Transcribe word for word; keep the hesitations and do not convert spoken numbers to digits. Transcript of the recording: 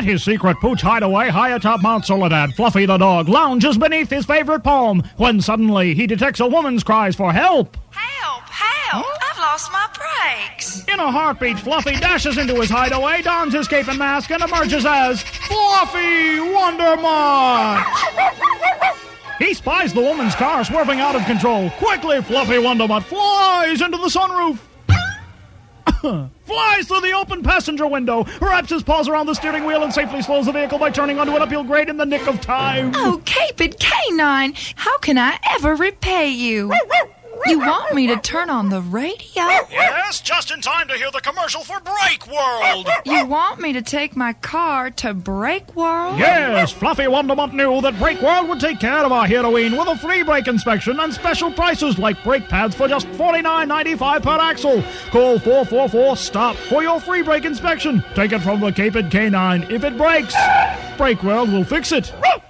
At his secret pooch hideaway high atop Mount Soledad, Fluffy the dog lounges beneath his favorite palm when suddenly he detects a woman's cries for help. Help! Help! Huh? I've lost my brakes. In a heartbeat, Fluffy dashes into his hideaway, dons his cape and mask, and emerges as Fluffy Wondermutt. He spies the woman's car swerving out of control. Quickly, Fluffy Wondermutt flies into the sunroof. Flies through the open passenger window, wraps his paws around the steering wheel, and safely slows the vehicle by turning onto an uphill grade in the nick of time. Oh, Caped Canine, how can I ever repay you? You want me to turn on the radio? Yes, just in time to hear the commercial for Brake World. You want me to take my car to Brake World? Yes, Fluffy Wondermutt knew that Brake World would take care of our heroine with a free brake inspection and special prices like brake pads for just forty-nine ninety-five per axle. Call four four four STOP for your free brake inspection. Take it from the Caped Canine. If it breaks, Brake World will fix it.